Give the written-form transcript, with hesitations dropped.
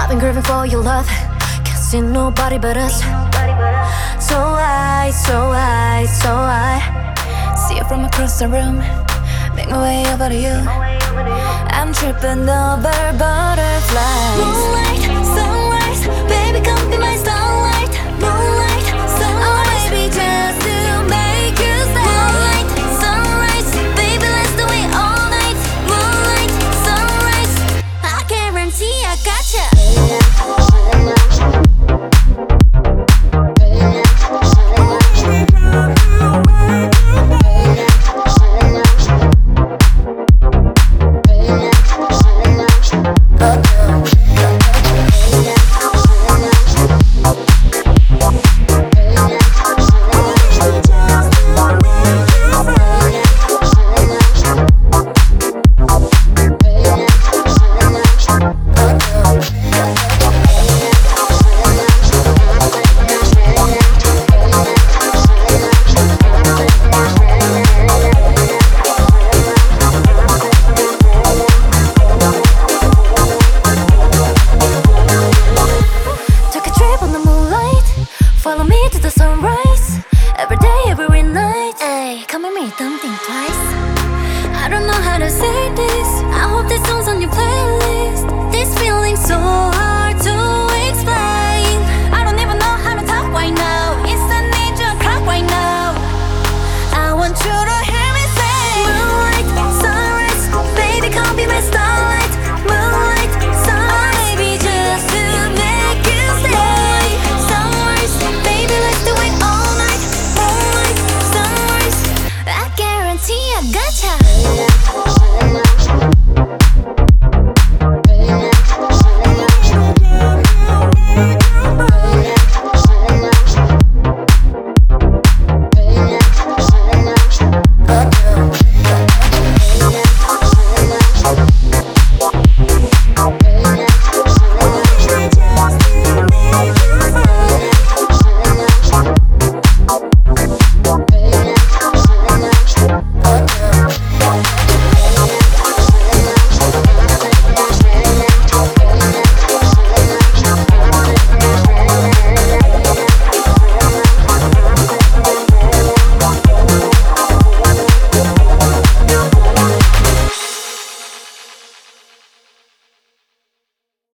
I've been craving for your love, can't see nobody but us. So I see you from across the room, make my way over to you. I'm tripping over butterflies. Moonlight